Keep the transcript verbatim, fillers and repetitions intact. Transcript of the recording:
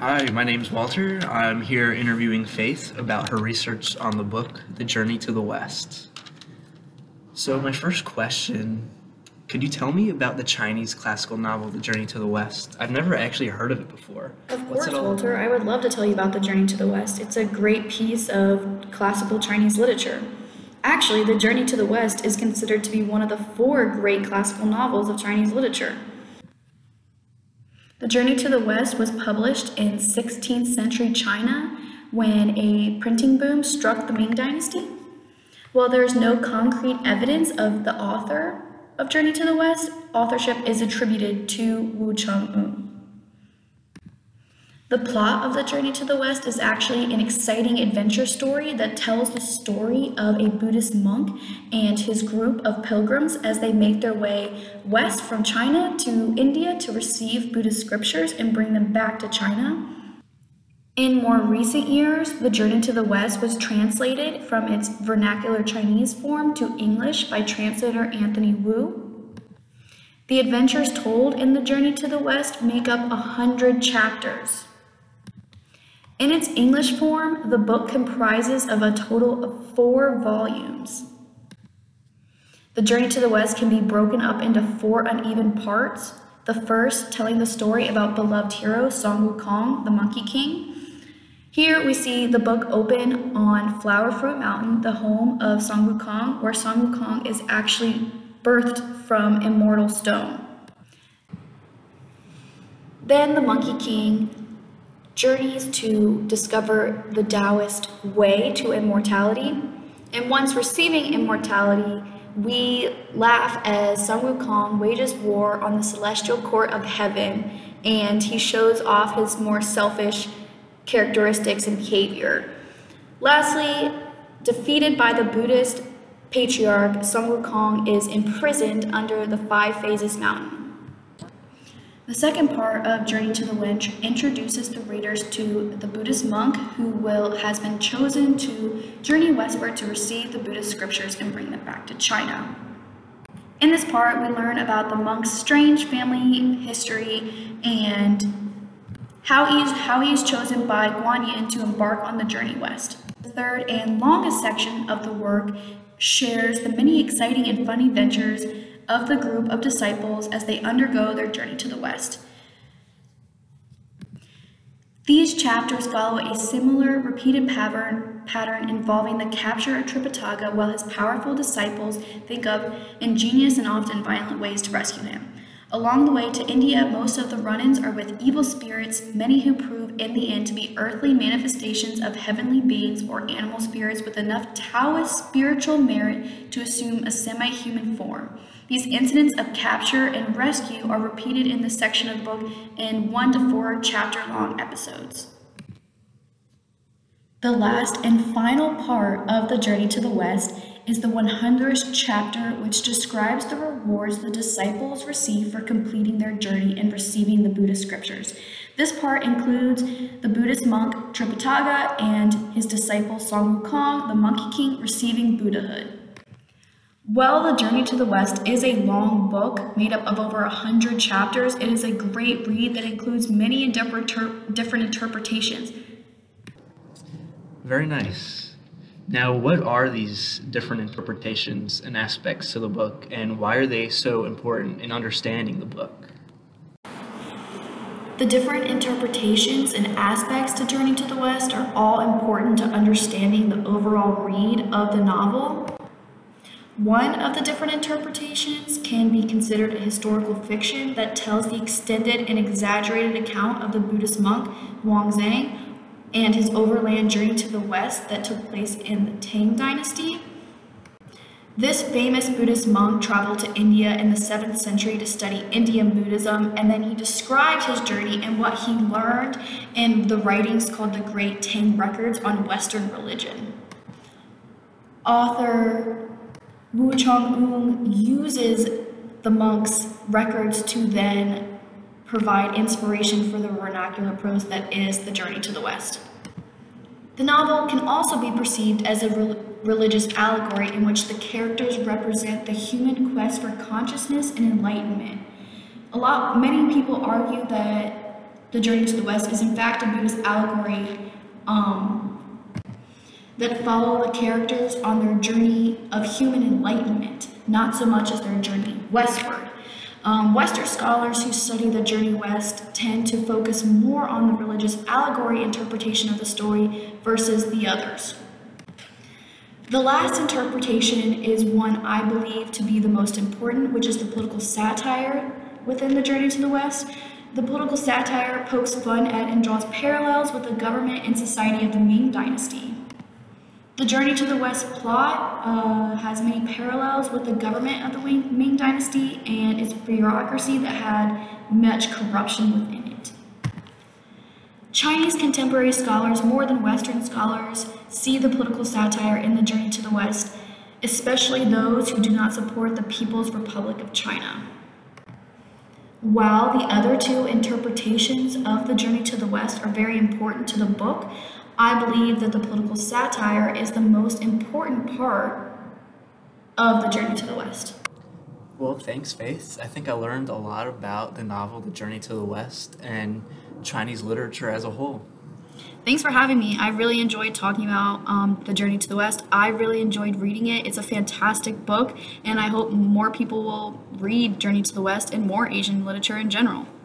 Hi, my name's Walter. I'm here interviewing Faith about her research on the book, The Journey to the West. So my first question, could you tell me about the Chinese classical novel, The Journey to the West? I've never actually heard of it before. Of What's course, it all Walter. about? I would love to tell you about The Journey to the West. It's a great piece of classical Chinese literature. Actually, The Journey to the West is considered to be one of the four great classical novels of Chinese literature. The Journey to the West was published in sixteenth century China when a printing boom struck the Ming Dynasty. While there is no concrete evidence of the author of Journey to the West, authorship is attributed to Wu Cheng'un. The plot of The Journey to the West is actually an exciting adventure story that tells the story of a Buddhist monk and his group of pilgrims as they make their way west from China to India to receive Buddhist scriptures and bring them back to China. In more recent years, The Journey to the West was translated from its vernacular Chinese form to English by translator Anthony Wu. The adventures told in The Journey to the West make up a hundred chapters. In its English form, the book comprises of a total of four volumes. The Journey to the West can be broken up into four uneven parts. The first, telling the story about beloved hero Song Wukong, the Monkey King. Here we see the book open on Flower Fruit Mountain, the home of Song Wukong, where Song Wukong is actually birthed from immortal stone. Then the Monkey King journeys to discover the Taoist way to immortality. And once receiving immortality, we laugh as Sun Wukong wages war on the celestial court of heaven, and he shows off his more selfish characteristics and behavior. Lastly, defeated by the Buddhist patriarch, Sun Wukong is imprisoned under the Five Phases Mountain. The second part of Journey to the West introduces the readers to the Buddhist monk who will has been chosen to journey westward to receive the Buddhist scriptures and bring them back to China. In this part, we learn about the monk's strange family history and how he is, how he is chosen by Guan Yin to embark on the journey west. The third and longest section of the work shares the many exciting and fun adventures of the group of disciples as they undergo their journey to the West. These chapters follow a similar repeated pattern, pattern involving the capture of Tripitaka while his powerful disciples think of ingenious and often violent ways to rescue him. Along the way to India, most of the run-ins are with evil spirits, many who prove in the end to be earthly manifestations of heavenly beings or animal spirits with enough Taoist spiritual merit to assume a semi-human form. These incidents of capture and rescue are repeated in this section of the book in one to four chapter-long episodes. The last and final part of The Journey to the West is the hundredth chapter, which describes the rewards the disciples receive for completing their journey and receiving the Buddhist scriptures. This part includes the Buddhist monk Tripitaka and his disciple Song Wukong, the Monkey King, receiving Buddhahood. While The Journey to the West is a long book made up of over a hundred chapters, it is a great read that includes many different interpretations. Very nice. Now, what are these different interpretations and aspects to the book, and why are they so important in understanding the book? The different interpretations and aspects to Journey to the West are all important to understanding the overall read of the novel. One of the different interpretations can be considered a historical fiction that tells the extended and exaggerated account of the Buddhist monk Huangzang and his overland journey to the west that took place in the Tang Dynasty. This famous Buddhist monk traveled to India in the seventh century to study Indian Buddhism, and then he described his journey and what he learned in the writings called the Great Tang Records on Western religion. Author Wu Cheng'un uses the monk's records to then provide inspiration for the vernacular prose that is The Journey to the West. The novel can also be perceived as a re- religious allegory in which the characters represent the human quest for consciousness and enlightenment. A lot, many people argue that The Journey to the West is in fact a Buddhist allegory um, that follow the characters on their journey of human enlightenment, not so much as their journey westward. Um, Western scholars who study the journey west tend to focus more on the religious allegory interpretation of the story versus the others. The last interpretation is one I believe to be the most important, which is the political satire within the Journey to the West. The political satire pokes fun at and draws parallels with the government and society of the Ming Dynasty. The Journey to the West plot uh, has many parallels with the government of the Ming Dynasty and its bureaucracy that had much corruption within it. Chinese contemporary scholars, more than Western scholars, see the political satire in the Journey to the West, especially those who do not support the People's Republic of China. While the other two interpretations of the Journey to the West are very important to the book, I believe that the political satire is the most important part of the Journey to the West. Well, thanks, Faith. I think I learned a lot about the novel The Journey to the West and Chinese literature as a whole. Thanks for having me. I really enjoyed talking about um, The Journey to the West. I really enjoyed reading it. It's a fantastic book, and I hope more people will read Journey to the West and more Asian literature in general.